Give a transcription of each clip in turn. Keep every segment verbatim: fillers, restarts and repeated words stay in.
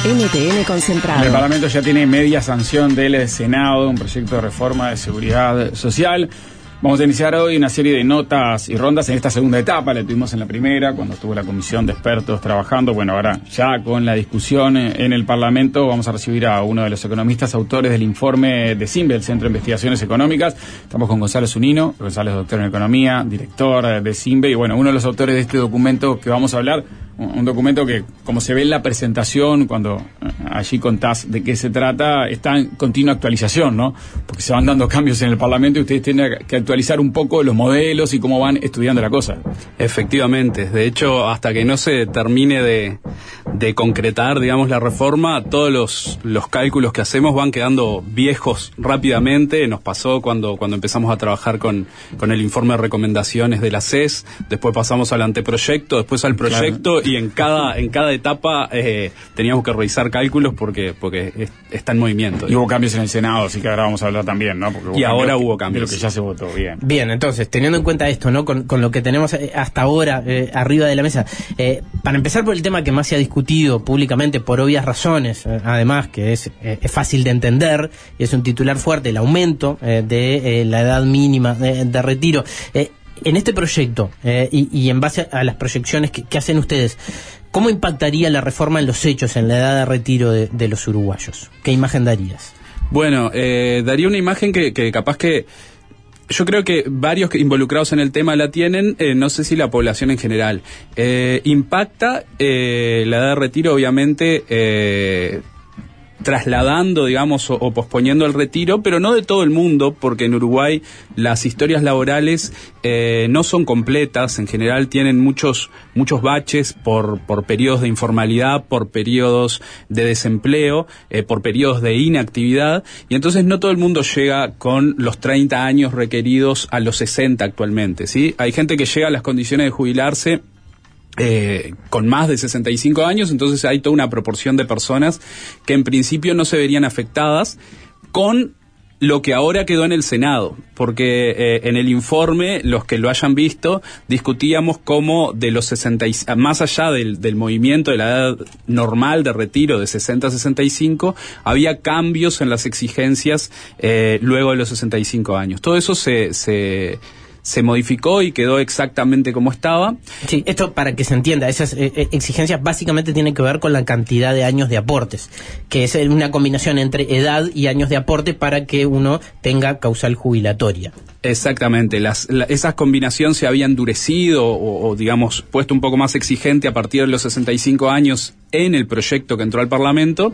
N T N Concentrado. El Parlamento ya tiene media sanción del Senado, un proyecto de reforma de seguridad social. Vamos a iniciar hoy una serie de notas y rondas en esta segunda etapa. La tuvimos en la primera, cuando estuvo la comisión de expertos trabajando. Bueno, ahora ya con la discusión en el Parlamento vamos a recibir a uno de los economistas autores del informe de SINVE, el Centro de Investigaciones Económicas. Estamos con Gonzalo Zunino. Gonzalo es doctor en Economía, director de SINVE y bueno, uno de los autores de este documento que vamos a hablar. Un documento que, como se ve en la presentación, cuando allí contás de qué se trata, está en continua actualización, ¿no? Porque se van dando cambios en el Parlamento y ustedes tienen que actualizar un poco los modelos y cómo van estudiando la cosa. Efectivamente. De hecho, hasta que no se termine de, de concretar, digamos, la reforma, todos los, los cálculos que hacemos van quedando viejos rápidamente. Nos pasó cuando, cuando empezamos a trabajar con, con el informe de recomendaciones de la C E S, después pasamos al anteproyecto, después al proyecto. Claro. Y en cada en cada etapa eh, teníamos que revisar cálculos porque porque es, está en movimiento. Y hubo cambios en el Senado, así que ahora vamos a hablar también, ¿no? Porque hubo y ahora que, hubo cambios. De lo que ya se votó, bien. Bien, entonces, teniendo en cuenta esto, ¿no? Con, con lo que tenemos hasta ahora eh, arriba de la mesa, eh, para empezar por el tema que más se ha discutido públicamente por obvias razones, eh, además que es, eh, es fácil de entender, y es un titular fuerte, el aumento eh, de eh, la edad mínima de, de retiro. Eh, En este proyecto, eh, y, y en base a, a las proyecciones que, que hacen ustedes, ¿cómo impactaría la reforma en los hechos, en la edad de retiro de, de los uruguayos? ¿Qué imagen darías? Bueno, eh, daría una imagen que, que capaz que... Yo creo que varios involucrados en el tema la tienen, eh, no sé si la población en general. Eh, impacta eh, la edad de retiro, obviamente... Eh, trasladando, digamos, o, o posponiendo el retiro, pero no de todo el mundo, porque en Uruguay las historias laborales eh, no son completas, en general tienen muchos muchos baches por, por periodos de informalidad, por periodos de desempleo, eh, por periodos de inactividad, y entonces no todo el mundo llega con los treinta años requeridos a los sesenta actualmente, ¿sí? Hay gente que llega a las condiciones de jubilarse Eh, con más de sesenta y cinco años, entonces hay toda una proporción de personas que en principio no se verían afectadas con lo que ahora quedó en el Senado, porque eh, en el informe, los que lo hayan visto, discutíamos cómo de los sesenta, más allá del, del movimiento de la edad normal de retiro de sesenta a sesenta y cinco, había cambios en las exigencias eh, luego de los sesenta y cinco años. Todo eso se... se se modificó y quedó exactamente como estaba. Sí, esto para que se entienda, esas eh, exigencias básicamente tienen que ver con la cantidad de años de aportes, que es una combinación entre edad y años de aporte para que uno tenga causal jubilatoria. Exactamente, las, la, esas combinaciones se habían endurecido o, o digamos puesto un poco más exigente a partir de los sesenta y cinco años en el proyecto que entró al Parlamento.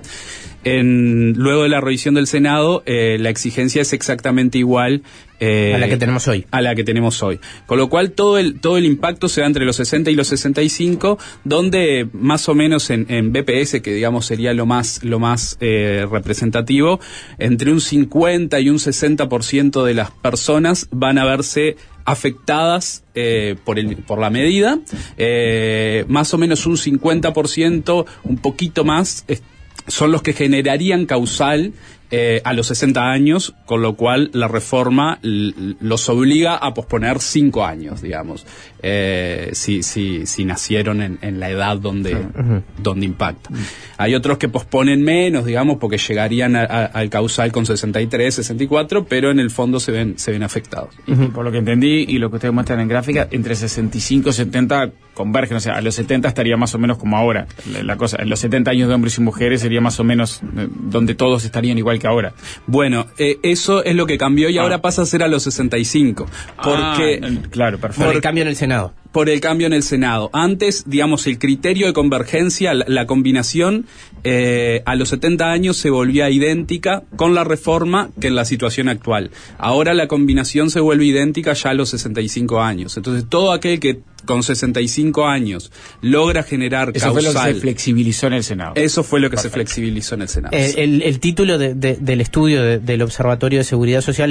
En, luego de la revisión del Senado, eh, la exigencia es exactamente igual eh, a la que tenemos hoy. A la que tenemos hoy. Con lo cual todo el todo el impacto se da entre los sesenta y los sesenta y cinco, donde más o menos en, en B P S, que digamos sería lo más lo más eh, representativo, entre un cincuenta y un sesenta por ciento de las personas van a verse afectadas eh, por el por la medida, eh, más o menos un cincuenta por ciento, un poquito más, eh, son los que generarían causal eh, a los sesenta años, con lo cual la reforma l- los obliga a posponer cinco años, digamos, eh, si, si, si nacieron en, en la edad donde, uh-huh. donde impacta. Uh-huh. Hay otros que posponen menos, digamos, porque llegarían a, a, al causal con sesenta y tres, sesenta y cuatro, pero en el fondo se ven, se ven afectados. Uh-huh. Por lo que entendí y lo que ustedes muestran en gráfica, entre sesenta y cinco y setenta convergen, o sea, a los setenta estaría más o menos como ahora. La, la cosa, en los setenta años de hombres y mujeres sería más o menos eh, donde todos estarían igual que ahora. Bueno, eh, eso es lo que cambió y ah. ahora pasa a ser a los sesenta y cinco. Porque, ah, claro, perfecto. Por el cambio en el Senado. Por el cambio en el Senado. Antes, digamos, el criterio de convergencia, la, la combinación, eh, a los setenta años se volvía idéntica con la reforma que en la situación actual. Ahora la combinación se vuelve idéntica ya a los sesenta y cinco años. Entonces, todo aquel que con sesenta y cinco años logra generar eso causal... Eso fue lo que se flexibilizó en el Senado. Eso fue lo que Perfecto. se flexibilizó en el Senado. Eh, el, el título de, de, del estudio de, del Observatorio de Seguridad Social es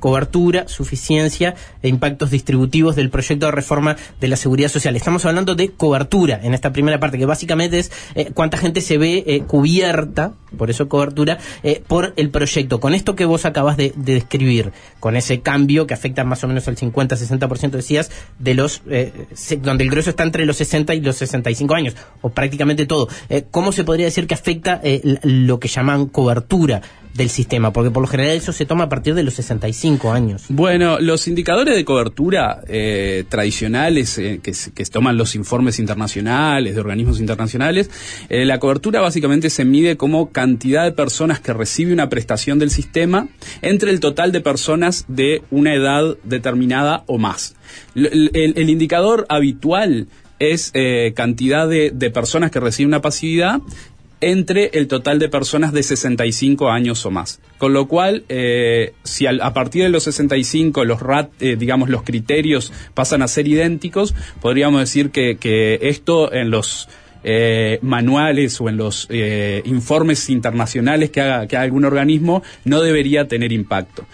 cobertura, suficiencia e impactos distributivos del proyecto de reforma de la seguridad social. Estamos hablando de cobertura en esta primera parte, que básicamente es eh, cuánta gente se ve eh, cubierta, por eso cobertura, eh, por el proyecto. Con esto que vos acabas de, de describir, con ese cambio que afecta más o menos al cincuenta a sesenta por ciento, decías, de los eh, se, donde el grueso está entre los sesenta y los sesenta y cinco años, o prácticamente todo. Eh, ¿Cómo se podría decir que afecta eh, lo que llaman cobertura del sistema? Porque por lo general eso se toma a partir de los sesenta y cinco años. Bueno, los indicadores de cobertura eh, tradicionales eh, que, que toman los informes internacionales, de organismos internacionales, eh, la cobertura básicamente se mide como cantidad de personas que recibe una prestación del sistema entre el total de personas de una edad determinada o más. El, el, el indicador habitual es eh, cantidad de, de personas que reciben una pasividad entre el total de personas de sesenta y cinco años o más. Con lo cual, eh, si al, a partir de los sesenta y cinco los rat, eh, digamos los criterios pasan a ser idénticos, podríamos decir que, que esto en los eh, manuales o en los eh, informes internacionales que haga, que haga algún organismo no debería tener impacto.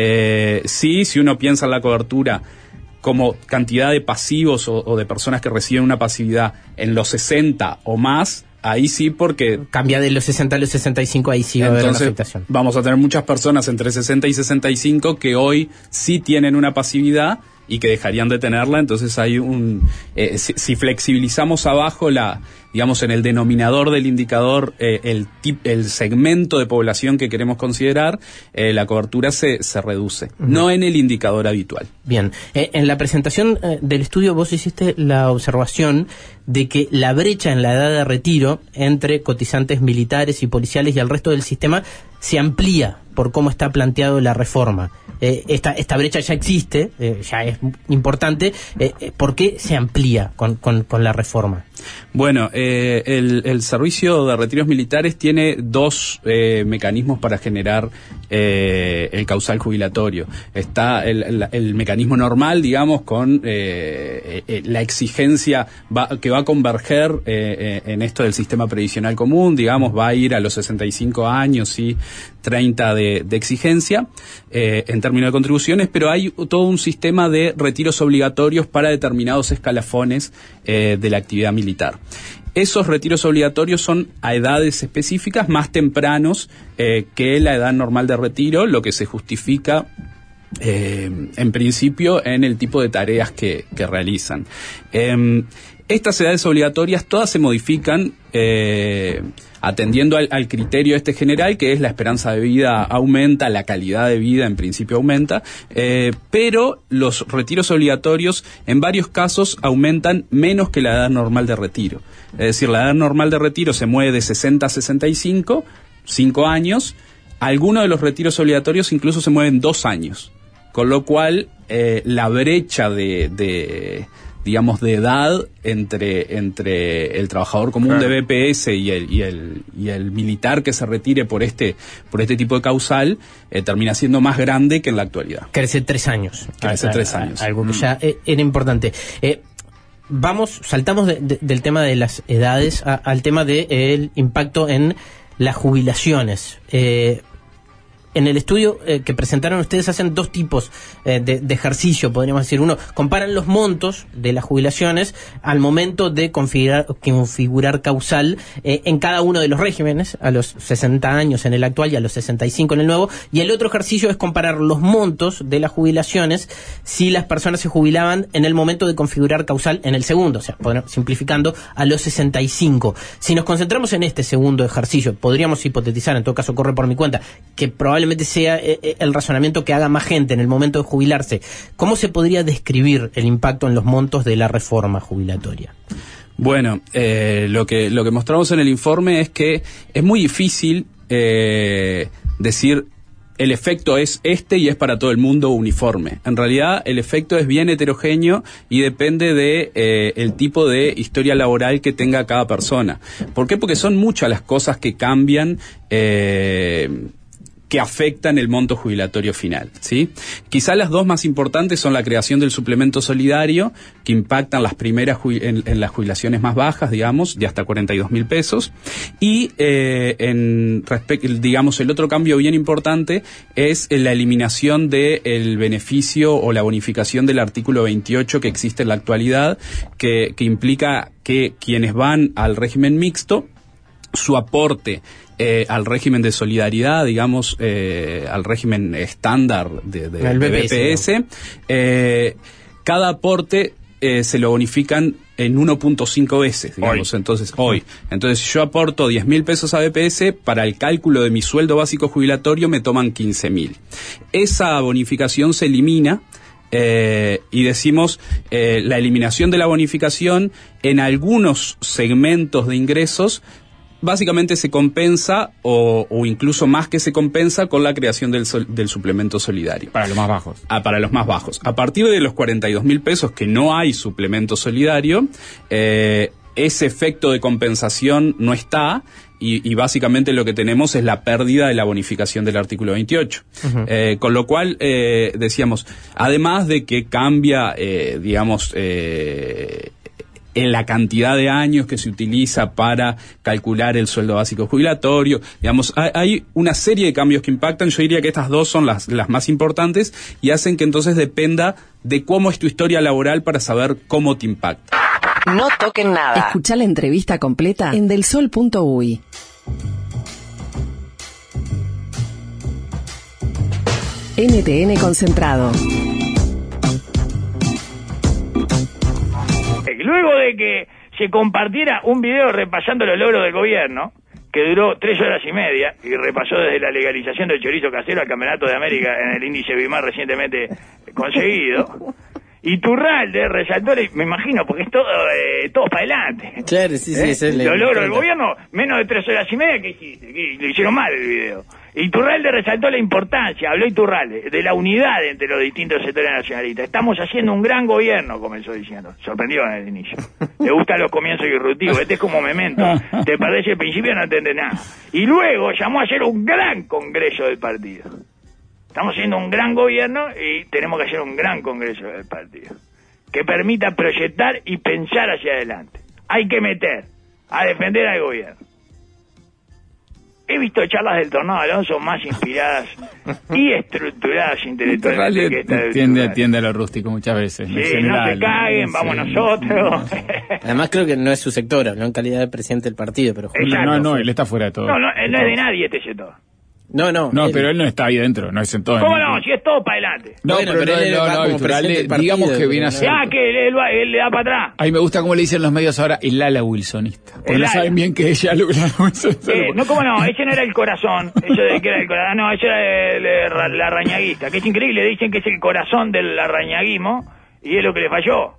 Eh, sí, si uno piensa en la cobertura como cantidad de pasivos o, o de personas que reciben una pasividad en los sesenta o más, ahí sí, porque cambia de los sesenta a los sesenta y cinco, ahí sí va a haber una afectación. Vamos a tener muchas personas entre sesenta y sesenta y cinco que hoy sí tienen una pasividad y que dejarían de tenerla. Entonces hay un eh, si, si flexibilizamos abajo la digamos en el denominador del indicador eh, el tip, el segmento de población que queremos considerar, eh, la cobertura se, se reduce, uh-huh. no en el indicador habitual. Bien, eh, en la presentación eh, del estudio vos hiciste la observación de que la brecha en la edad de retiro entre cotizantes militares y policiales y el resto del sistema se amplía por cómo está planteado la reforma. Eh, esta, esta brecha ya existe, eh, ya es importante. Eh, ¿Por qué se amplía con, con, con la reforma? Bueno, eh, el, el servicio de retiros militares tiene dos eh, mecanismos para generar eh, el causal jubilatorio. Está el, el, el mecanismo normal, digamos, con eh, eh, la exigencia va, que va a converger eh, eh, en esto del sistema previsional común, digamos, va a ir a los sesenta y cinco años y treinta de, de exigencia eh, en términos de contribuciones, pero hay todo un sistema de retiros obligatorios para determinados escalafones eh, de la actividad militar. Esos retiros obligatorios son a edades específicas más tempranos eh, que la edad normal de retiro, lo que se justifica eh, en principio en el tipo de tareas que, que realizan. Eh, estas edades obligatorias todas se modifican eh, atendiendo al, al criterio este general, que es la esperanza de vida aumenta, la calidad de vida en principio aumenta, eh, pero los retiros obligatorios en varios casos aumentan menos que la edad normal de retiro. Es decir, la edad normal de retiro se mueve de sesenta a sesenta y cinco, cinco años, algunos de los retiros obligatorios incluso se mueven dos años, con lo cual eh, la brecha de... de digamos, de edad entre entre el trabajador común claro. de B P S y el y el y el militar que se retire por este por este tipo de causal eh, termina siendo más grande que en la actualidad. Crece tres años. Crece a, tres años. A, algo que mm. ya era importante. Eh, vamos, saltamos de, de, del tema de las edades a, al tema del de impacto en las jubilaciones. Eh, En el estudio eh, que presentaron ustedes hacen dos tipos eh, de, de ejercicio, podríamos decir. Uno, comparan los montos de las jubilaciones al momento de configurar, configurar causal eh, en cada uno de los regímenes, a los sesenta años en el actual y a los sesenta y cinco en el nuevo. Y el otro ejercicio es comparar los montos de las jubilaciones si las personas se jubilaban en el momento de configurar causal en el segundo, o sea, simplificando, a los sesenta y cinco. Si nos concentramos en este segundo ejercicio, podríamos hipotetizar, en todo caso corre por mi cuenta, que probablemente probablemente sea el razonamiento que haga más gente en el momento de jubilarse. ¿Cómo se podría describir el impacto en los montos de la reforma jubilatoria? Bueno, eh, lo que lo que mostramos en el informe es que es muy difícil eh, decir el efecto es este y es para todo el mundo uniforme. En realidad el efecto es bien heterogéneo y depende de eh, el tipo de historia laboral que tenga cada persona. ¿Por qué? Porque son muchas las cosas que cambian eh, que afectan el monto jubilatorio final, ¿sí? Quizá las dos más importantes son la creación del suplemento solidario, que impactan las primeras en, en las jubilaciones más bajas, digamos, de hasta cuarenta y dos mil pesos, y eh, en respecto, digamos, el otro cambio bien importante es la eliminación del beneficio o la bonificación del artículo veintiocho que existe en la actualidad, que, que implica que quienes van al régimen mixto, su aporte eh, al régimen de solidaridad, digamos, eh, al régimen estándar de, de, de B P S, ¿no? eh, cada aporte eh, se lo bonifican en uno punto cinco veces, digamos, hoy. entonces hoy. Entonces, si yo aporto diez mil pesos a B P S, para el cálculo de mi sueldo básico jubilatorio me toman quince mil. Esa bonificación se elimina. Eh, y decimos eh, la eliminación de la bonificación en algunos segmentos de ingresos básicamente se compensa o, o incluso más que se compensa con la creación del, sol, del suplemento solidario. Para los más bajos. Ah, para los más bajos. A partir de los cuarenta y dos mil pesos que no hay suplemento solidario, eh, ese efecto de compensación no está. Y, y básicamente lo que tenemos es la pérdida de la bonificación del artículo veintiocho. Uh-huh. Eh, con lo cual, eh, decíamos, además de que cambia, eh, digamos, eh, en la cantidad de años que se utiliza para calcular el sueldo básico jubilatorio, digamos, hay, hay una serie de cambios que impactan. Yo diría que estas dos son las, las más importantes y hacen que entonces dependa de cómo es tu historia laboral para saber cómo te impacta. No toquen nada. Escuchá la entrevista completa en delsol punto uy. N T N Concentrado. Luego de que se compartiera un video repasando los logros del gobierno, que duró tres horas y media, y repasó desde la legalización del chorizo casero al Campeonato de América en el índice BIMAR recientemente conseguido, Iturralde resaltó, me imagino, porque es todo eh, todo para adelante. Claro, sí, sí. ¿Eh? Eso Lo logro del gobierno, menos de tres horas y media, ¿qué hiciste? ¿Qué? Lo hicieron mal el video. Iturralde resaltó la importancia, habló Iturralde, de la unidad entre los distintos sectores nacionalistas. Estamos haciendo un gran gobierno, comenzó diciendo. Sorprendió en el inicio. Le gustan los comienzos disruptivos. Este es como Memento. Te perdés el principio y no entendés nada. Y luego llamó a hacer un gran congreso del partido. Estamos haciendo un gran gobierno y tenemos que hacer un gran congreso del partido que permita proyectar y pensar hacia adelante. Hay que meter a defender al gobierno. He visto charlas del Tornado Alonso más inspiradas y estructuradas intelectualmente que esta del tiende, tiende a lo rústico muchas veces. Sí, general, no se caguen, sí. Vamos nosotros. Además creo que no es su sector, habló en calidad de presidente del partido, pero Exacto. No, no, él está fuera de todo. No, no, él no es de nadie este sector. No, no. No, él... pero él no está ahí dentro, no es en todo. ¿Cómo no? Si es todo para adelante. No, bueno, pero, pero él no, no, no, Iturralde, digamos que viene a ser... Ya, que él, él, él le da para atrás. A mí me gusta cómo le dicen los medios ahora, el ala wilsonista. Porque no saben bien que ella lo wilsonista. Eh, no, ¿cómo no? Ese no era el corazón. Eso de que era el corazón. No, ese era el, el, el arrañaguista. Que es increíble, dicen que es el corazón del arrañaguismo y es lo que le falló.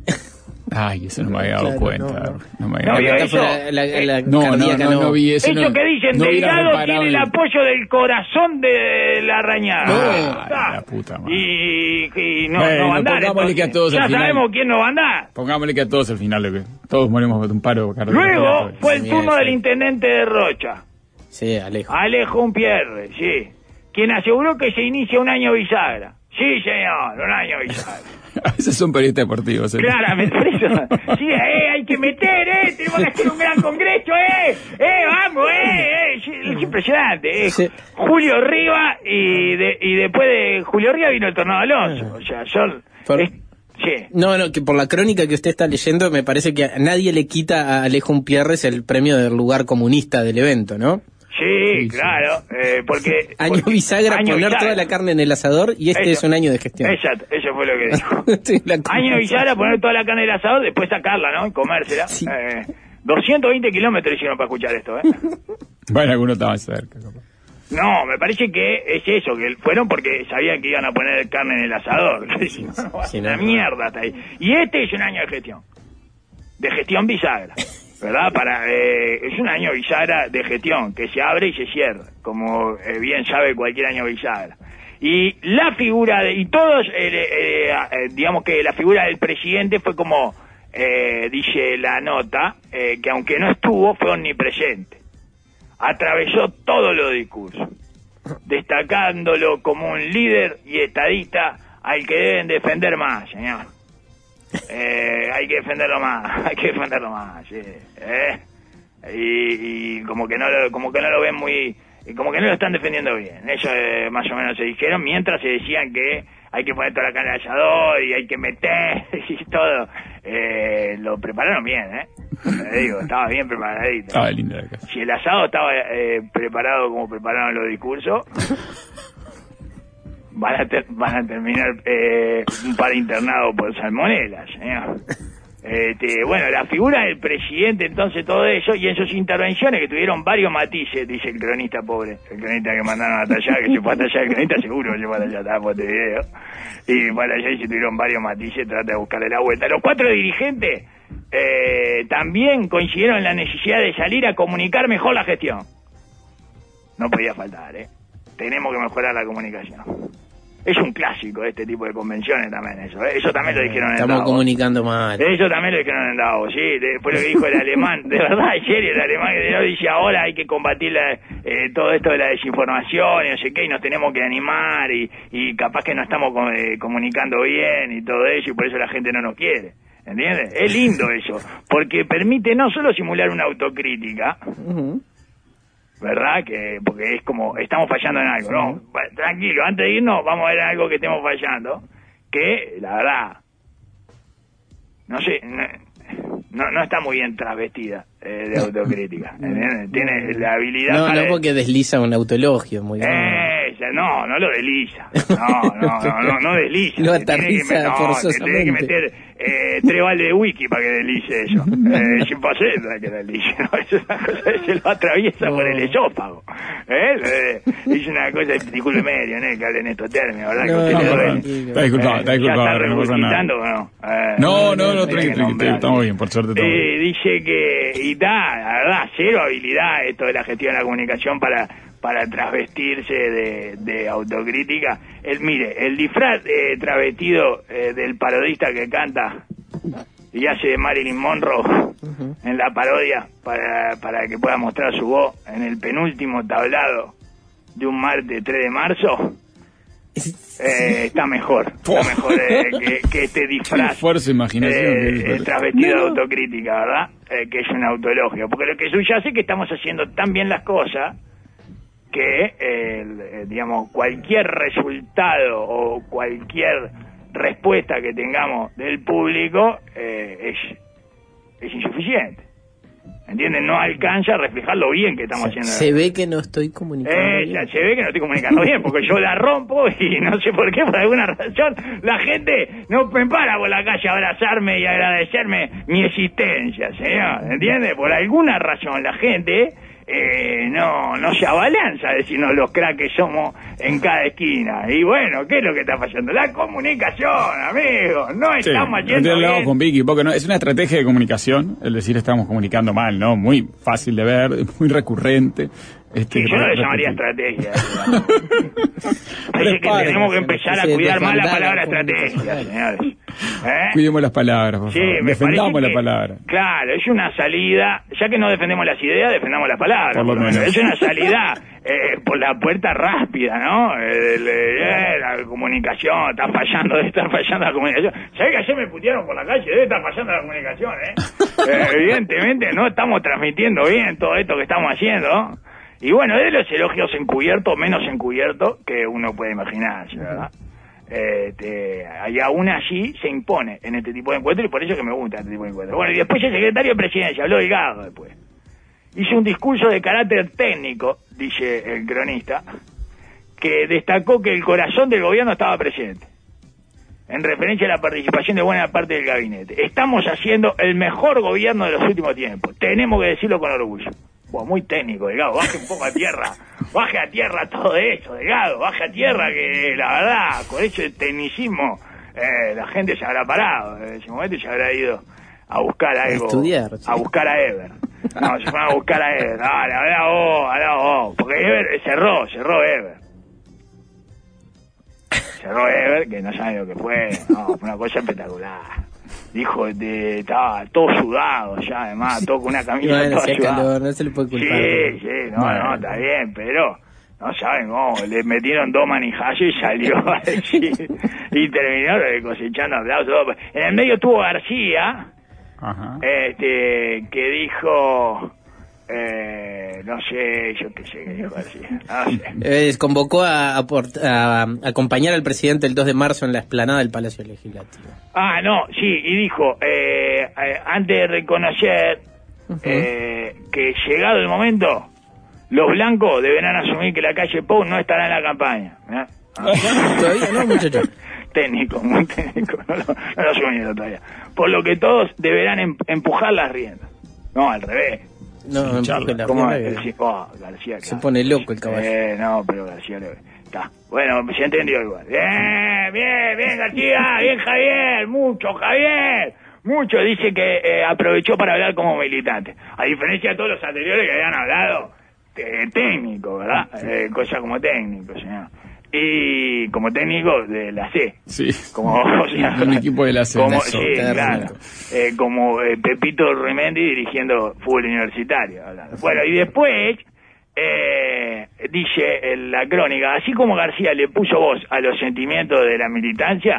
Ay, eso no me había dado claro, cuenta. No, no. No me había no, dado cuenta. La, la, la, la no, no, no, no vi eso. Eso no, que dicen, no Delgado tiene el apoyo del corazón de la arañada. No, ah, la puta madre. Y, y no, bueno, no va a andar. Pongámosle que a todos ya al final, sabemos quién no va a andar. Pongámosle que a todos al final, que todos morimos de un paro cardíaco. Luego fue el turno del intendente de Rocha. Sí, Alejo. Alejo Umpierre, sí. Quien aseguró que se inicia un año bisagra. Sí, señor, un año bisagra. A veces son periodistas deportivos. ¿eh? Claramente, por eso. Sí, eh, hay que meter, eh, tenemos que hacer un gran congreso, eh, eh, vamos, eh, eh. Es impresionante, eh. Sí. Julio Riva y de, y después de Julio Riva vino el Tornado Alonso. O sea, son... Por... Es, sí. No, no, que por la crónica que usted está leyendo me parece que a nadie le quita a Alejo Umpierres el premio del lugar comunista del evento, ¿no? Sí, sí, claro, eh, porque... Año porque, bisagra, año poner bisagra. toda la carne en el asador y este eso, es un año de gestión. Exacto, eso fue lo que dijo. Sí, año bisagra, poner toda la carne en el asador, después sacarla, ¿no? Y comérsela. Sí. Eh, doscientos veinte kilómetros hicieron para escuchar esto, ¿eh? Bueno, alguno estaba cerca. No, me parece que es eso, que fueron porque sabían que iban a poner carne en el asador. Sí, no, sí, una no, mierda hasta ahí. Y este es un año de gestión. De gestión bisagra. ¿Verdad? Para eh, es un año bisagra de gestión, que se abre y se cierra, como eh, bien sabe cualquier año bisagra. Y la figura, de, y todos, eh, eh, eh, digamos que la figura del presidente fue como, eh, dice la nota, eh, que aunque no estuvo, fue omnipresente. Atravesó todos los discursos. destacándolo como un líder y estadista al que deben defender más, señor. Eh, hay que defenderlo más, hay que defenderlo más, sí. ¿Eh? Y, y como que no lo, como que no lo ven muy, como que no lo están defendiendo bien. Eso eh, más o menos se dijeron, mientras se decían que hay que poner toda la carne al asador y hay que meter y todo. Eh, lo prepararon bien, ¿eh? Le digo, estaba bien preparadito. Estaba lindo de casa. Si el asado estaba eh, preparado como prepararon los discursos, van a, ter- van a terminar eh, un par internado por salmonela, señor. Este, bueno, la figura del presidente, entonces todo eso, y en sus intervenciones que tuvieron varios matices, dice el cronista pobre, el cronista que mandaron a tallar, que se fue a tallar, el cronista seguro que se fue a tallar, estaba por este video, y fue a tallar y se tuvieron varios matices, trata de buscarle la vuelta. Los cuatro dirigentes eh, también coincidieron en la necesidad de salir a comunicar mejor la gestión. No podía faltar, ¿eh? Tenemos que mejorar la comunicación. Es un clásico de este tipo de convenciones también eso, ¿eh? Eso también lo dijeron en Estamos Davos. comunicando mal. Eso también lo dijeron en Davos, sí. Después lo que dijo el alemán, de verdad, en serio, el alemán que dice ahora hay que combatir la, eh, todo esto de la desinformación y no sé qué, y nos tenemos que animar y, y capaz que no estamos eh, comunicando bien y todo eso y por eso la gente no nos quiere. ¿Entiendes? Es lindo eso, porque permite no solo simular una autocrítica, uh-huh. ¿verdad? Que porque es como, estamos fallando en algo, ¿no? Bueno, tranquilo, antes de irnos vamos a ver algo que estemos fallando, que la verdad, no sé, no, no está muy bien travestida eh, de autocrítica, ¿entiendes? Tiene la habilidad no, para... No, porque desliza un autologio, muy bien. Ella, no, no lo desliza, no, no, no, no, no desliza. Lo aterriza no, forzosamente. Tiene que meter eh, tres vales de whisky para que deslice eso. Eh, es imposible que deslice, ¿no? Es una cosa que se lo atraviesa no. por el esófago. ¿Eh? Eh, es una cosa, disculpe medio, ¿no? Que hablen estos términos, ¿verdad? No, que no, no, no, está disculpado, está disculpado. ¿Ya está regurgitando o no? Eh, no, no, no, tranquilo, estamos bien, por suerte estamos eh, bien. Dice que, y da, la verdad, cero habilidad esto de la gestión de la comunicación para... para travestirse de, de autocrítica. El, mire, el disfraz eh, travestido eh, del parodista que canta y hace de Marilyn Monroe uh-huh. en la parodia para, para que pueda mostrar su voz en el penúltimo tablado de un martes tres de marzo, eh, está mejor, está mejor eh, que, que este disfraz fuerza imaginación eh, travestido no. de autocrítica, ¿verdad? Eh, que es un autoelogio, porque lo que subyace es que estamos haciendo tan bien las cosas que, eh, digamos, cualquier resultado o cualquier respuesta que tengamos del público eh, es, es insuficiente. ¿Entienden? No alcanza a reflejar lo bien que estamos haciendo. Se ve que no estoy comunicando eh, bien. Se ve que no estoy comunicando bien, porque yo la rompo y no sé por qué, por alguna razón, la gente no me para por la calle a abrazarme y agradecerme mi existencia, señor. ¿Entiende? Por alguna razón la gente... Eh, no no se abalanza a decirnos los cracks que somos en cada esquina. Y bueno, ¿qué es lo que está fallando? La comunicación, amigo. No sí, estamos haciendo bien. Con Vicky, porque no, es una estrategia de comunicación, el decir estamos comunicando mal, ¿no? Muy fácil de ver, muy recurrente. Este, sí, yo no le llamaría estrategia. Parece que tenemos que empezar a cuidar más la palabra estrategia, señores. ¿Eh? Cuidemos las palabras, por sí, favor. Defendamos la palabra. Claro, es una salida, ya que no defendemos las ideas, defendamos las palabras. Por lo menos. Es una salida eh, por la puerta rápida, ¿no? El, el, el, la comunicación, está fallando, debe estar fallando la comunicación. ¿Sabés que ayer me putearon por la calle? Debe estar fallando la comunicación, ¿eh? eh evidentemente no estamos transmitiendo bien todo esto que estamos haciendo. Y bueno, de los elogios encubiertos, menos encubiertos que uno puede imaginarse, ¿verdad? Este, y aún así se impone en este tipo de encuentros y por eso que me gusta este tipo de encuentros. Bueno, y después el secretario de Presidencia, habló Delgado después. Hizo un discurso de carácter técnico, dice el cronista, que destacó que el corazón del gobierno estaba presente, en referencia a la participación de buena parte del gabinete. Estamos haciendo el mejor gobierno de los últimos tiempos, tenemos que decirlo con orgullo. Bueno, muy técnico, Delgado, baje un poco a tierra, baje a tierra todo eso, Delgado, baje a tierra que la verdad, con ese tecnicismo, eh, la gente se habrá parado, en ese momento se habrá ido a buscar algo, estudiar, sí. a buscar a Ever. No, se fueron a buscar a Ever, dale, habla vos, habla vos, porque Ever cerró, cerró Ever. Cerró Ever, que no sabe lo que fue, no, fue una cosa espectacular. Dijo, de, estaba todo sudado ya, además, todo con una camisa bueno, toda sudada. Calor, no se le puede culpar. Sí, sí, no, bueno. no, está bien, pero No saben cómo, le metieron dos manijazos y salió a decir, y terminó cosechando aplausos. En el medio estuvo García, Ajá. este que dijo, eh, no sé, yo qué sé qué dijo García, no sé. Eh, convocó a, a, a, a acompañar al presidente el dos de marzo en la explanada del Palacio Legislativo. Ah, no, sí, y dijo, eh, eh, antes de reconocer uh-huh. eh, que llegado el momento, los blancos deberán asumir que la calle Pou no estará en la campaña. ¿eh? Ah. Todavía no, muchacho. Técnico, muy técnico, no lo, no lo asumieron todavía. Por lo que todos deberán em, empujar las riendas. No, al revés. No, sí, la ¿Cómo es? Sí, oh, García, se pone loco el caballo. Eh, no, pero García le... Está. Bueno, se entendió igual. Bien, bien, bien, García, bien, Javier, mucho, Javier. Mucho, dice que eh, aprovechó para hablar como militante. A diferencia de todos los anteriores que habían hablado eh, técnico, ¿verdad? Eh, cosa como técnico, señor. Y como técnico de la C. Sí. Como, o sea, un equipo de la C. Como, sí, claro. Eh, como eh, Pepito Rimendi dirigiendo fútbol universitario. Hablando. Bueno, y después, eh, dice en la crónica, así como García le puso voz a los sentimientos de la militancia.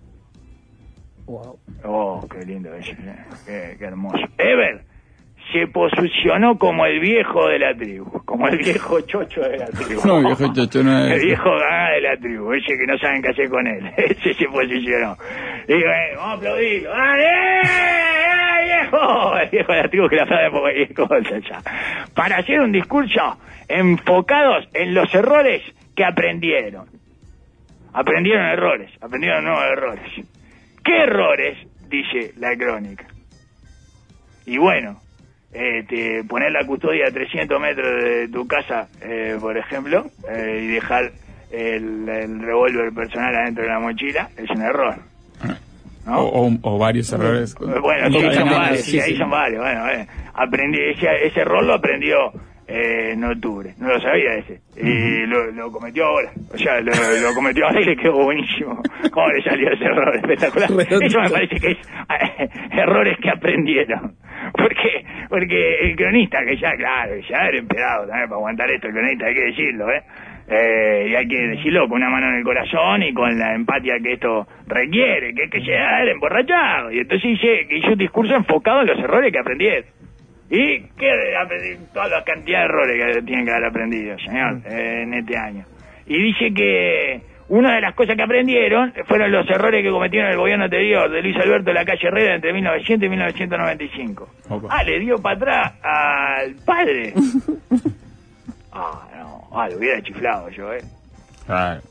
Wow. Oh, qué lindo eso, qué, qué hermoso. Ever se posicionó como el viejo de la tribu, como el viejo chocho de la tribu. No, el viejo chocho no es. El viejo gaga de la tribu, ese que no saben qué hacer con él. Ese se posicionó. Y digo, eh, vamos a aplaudirlo. ¡Dale! ¡Eh, viejo! El viejo de la tribu que la aplaude por cualquier cosa ya. Para hacer un discurso enfocados en los errores que aprendieron. Aprendieron errores, aprendieron nuevos errores. ¿Qué errores? Dice la crónica. Y bueno, este, poner la custodia a trescientos metros de tu casa, eh, por ejemplo, eh, y dejar el, el revólver personal adentro de la mochila, es un error. ¿No? O, o, o varios errores. Bueno, sí, ahí son varios, sí, ahí son varios. Bueno, eh, aprendí, ese, ese error lo aprendió eh, en octubre, no lo sabía ese, y lo, lo cometió ahora, o sea, lo, lo cometió ahora y le quedó buenísimo. ¿Cómo le salió ese error espectacular? Eso me parece que es eh, errores que aprendieron. Porque porque el cronista, que ya, claro, ya era empedrado también para aguantar esto, el cronista, hay que decirlo, ¿eh? Eh, y hay que decirlo con una mano en el corazón y con la empatía que esto requiere, que es que llega el emborrachado. Y entonces hice, hice un discurso enfocado en los errores que aprendieron. ¿Y qué aprendí? Toda la cantidad de errores que tienen que haber aprendido, señor, eh, en este año. Y dice que una de las cosas que aprendieron fueron los errores que cometieron el gobierno anterior de Luis Alberto Lacalle Herrera entre mil novecientos y mil novecientos noventa y cinco. Opa. Ah, le dio para atrás al padre. Ah, no, ah, lo hubiera chiflado yo, eh. Claro.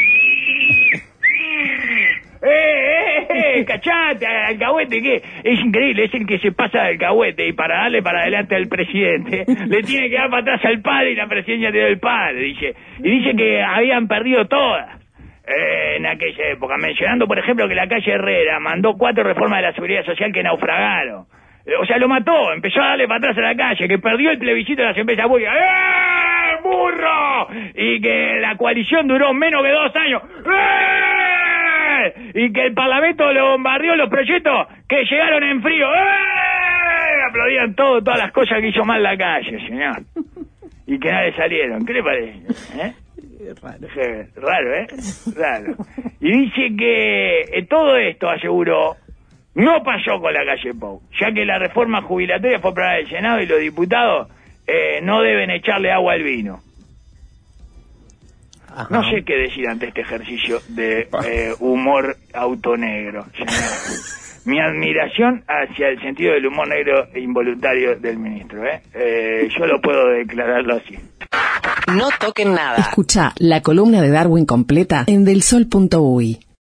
¡Eh, eh, eh! ¡Cachate! Alcahuete, ¿qué? Es increíble, es el que se pasa del alcahuete y para darle para adelante al presidente le tiene que dar para atrás al padre y la presidencia tiene el padre, dice. Y dice que habían perdido todas eh, en aquella época, mencionando, por ejemplo, que la calle Herrera mandó cuatro reformas de la seguridad social que naufragaron. O sea, lo mató, empezó a darle para atrás a la calle, que perdió el plebiscito de las empresas públicas. ¡Eh, burro! Y que la coalición duró menos que dos años. ¡Eh! Y que el Parlamento lo bombardeó los proyectos que llegaron en frío. ¡Eh! Aplaudían todo, todas las cosas que hizo mal la calle, señor. Y que no le salieron. ¿Qué le parece? ¿Eh? Raro. Raro, ¿eh? Raro. Y dice que eh, todo esto, aseguró, no pasó con la calle Pou, ya que la reforma jubilatoria fue aprobada en el Senado y los diputados eh, no deben echarle agua al vino. Ajá. No sé qué decir ante este ejercicio de eh, humor autonegro, señor. Mi admiración hacia el sentido del humor negro e involuntario del ministro, ¿eh? Eh, yo lo puedo declararlo así. No toquen nada. Escucha la columna de Darwin completa en del sol punto uy.